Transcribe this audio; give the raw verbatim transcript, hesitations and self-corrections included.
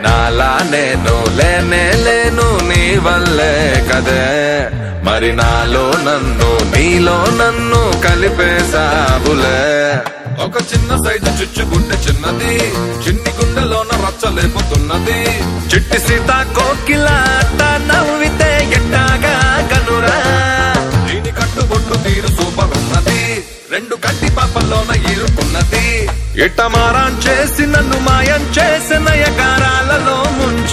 నాలా నేను లేనే లేను నీ వల్లే కదే మరి నాలో నన్ను నీలో నన్ను కలిపేసావులే ఒక చిన్న సైజు చుచ్చుగుండె చిన్నది చిన్ని గుండెలోన రచ్చలేపుతున్నది చిట్టి సీత కోకిలాట నవ్వితే ఎట్టాగా కనురా దీని కట్టుబొట్టు తీరు సూపర్ ఉన్నది రెండు కంటి పాపల్లోన ఇరుకున్నది ఇట్ట మారం చేసి నన్ను మాయం చేసిన యకారాలలో ముందు